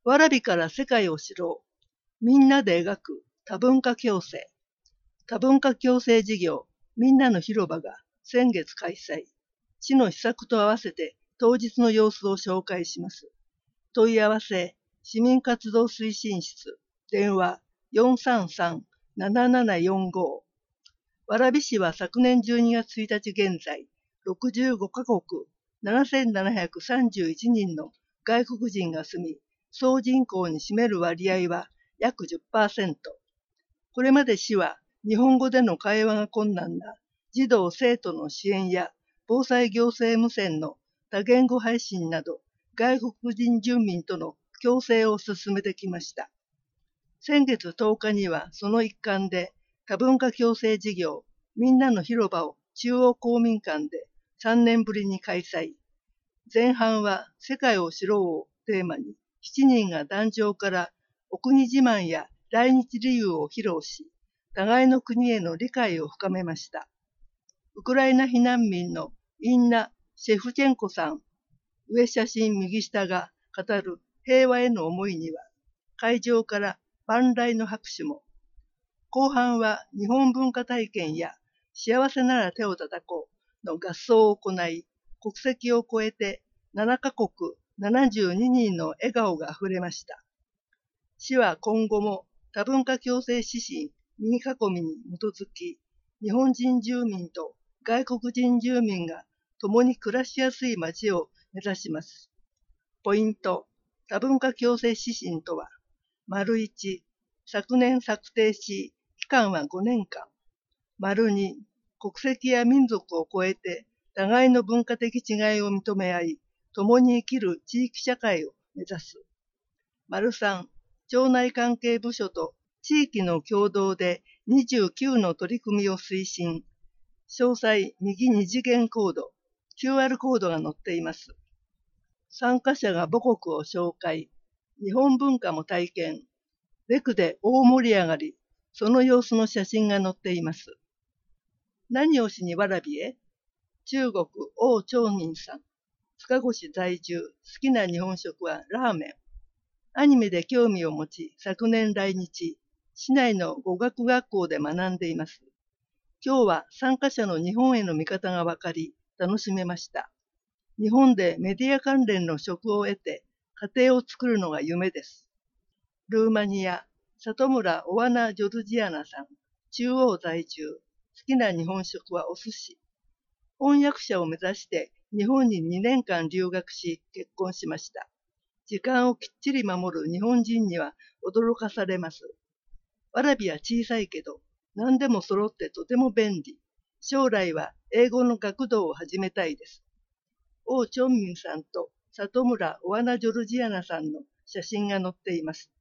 蕨から世界を知ろう。みんなで描く多文化共生。多文化共生事業、みんなの広場が先月開催。市の施策と合わせて当日の様子を紹介します。問い合わせ、市民活動推進室、電話433-7745。蕨市は昨年12月1日現在、65カ国7731人の外国人が住み、総人口に占める割合は約 10%。これまで市は日本語での会話が困難な児童生徒の支援や防災行政無線の多言語配信など外国人住民との共生を進めてきました。先月10日にはその一環で多文化共生事業みんなの広場を中央公民館で3年ぶりに開催。前半は世界を知ろうをテーマに7人が壇上からお国自慢や来日理由を披露し、互いの国への理解を深めました。ウクライナ避難民のインナ・シェフチェンコさん、上写真右下が語る平和への思いには、会場から万来の拍手も。後半は日本文化体験や幸せなら手を叩こうの合奏を行い、国籍を超えて7カ国72人の笑顔があふれました。市は今後も多文化共生指針右囲みに基づき、日本人住民と外国人住民が共に暮らしやすい街を目指します。ポイント、多文化共生指針とは、1、昨年策定し、期間は5年間。2、国籍や民族を超えて互いの文化的違いを認め合い、共に生きる地域社会を目指す。3、町内関係部署と地域の共同で29の取り組みを推進。詳細右2次元コード、QR コードが載っています。参加者が母国を紹介、日本文化も体験、レクで大盛り上がり、その様子の写真が載っています。何をしに蕨へ？中国、王長民さん。塚越在住、好きな日本食はラーメン。アニメで興味を持ち、昨年来日、市内の語学学校で学んでいます。今日は参加者の日本への見方が分かり、楽しめました。日本でメディア関連の職を得て、家庭を作るのが夢です。ルーマニア、里村オワナ・ジョルジアナさん、中央在住、好きな日本食はお寿司。翻訳者を目指して日本に2年間留学し、結婚しました。時間をきっちり守る日本人には驚かされます。蕨は小さいけど、何でも揃ってとても便利。将来は英語の学童を始めたいです。王チョンミンさんと里村オワナ・ジョルジアナさんの写真が載っています。